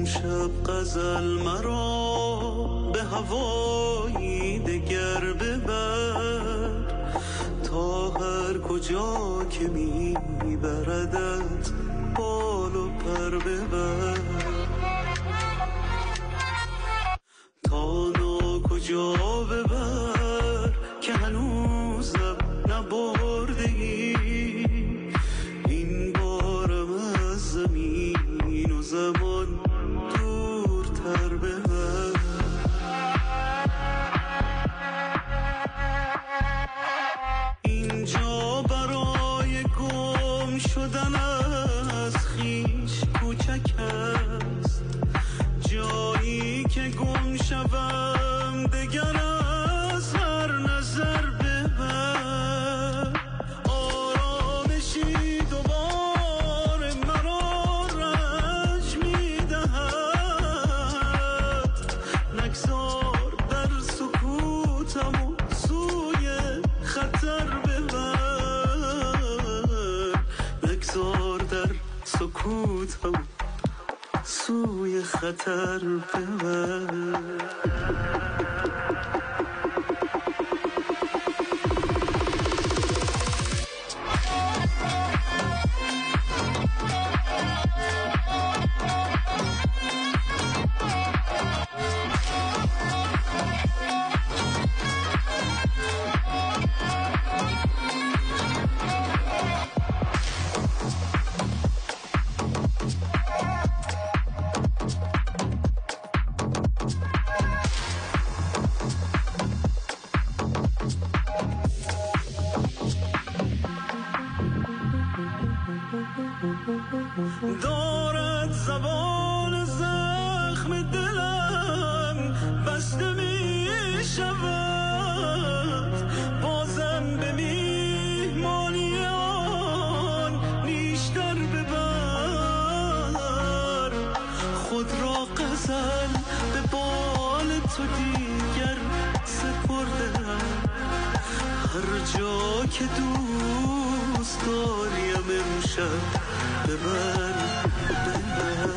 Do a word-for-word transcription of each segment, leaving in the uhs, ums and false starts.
امشب غزل مرا به هوایی دگر ببر، تا هر کجا که میبردت بال و پر ببر، تا نا کجا ببر که هنوزم نبرده ای، این بارم از زمین و زمان دورتر ببر. اینجا برای گم شدن از خویش کوچک است، جایی که گم شوم دگر از هر نظر ببر. آرامشی دوباره مرا رنج میدهد، نگذار در سکوتم و سوی خطر ببر، نگذار در سکوتم سوی خطر ببر. دارد زبان زخم دلم بسته می شود، بازم به میهمانی آن نیشتر ببر، خود را غزل به بال تو دیگر سپردم، هر جا که دوست داریم امشب ببر ببر.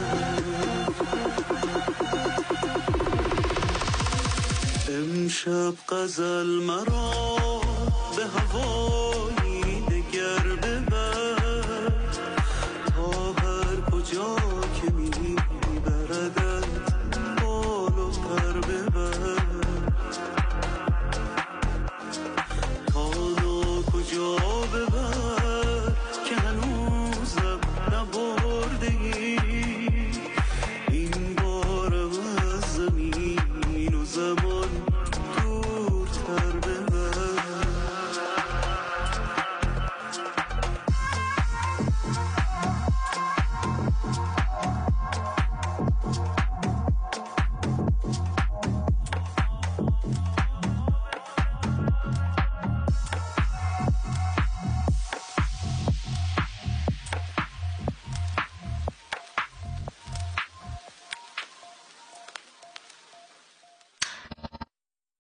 امشب غزل مرا به هوا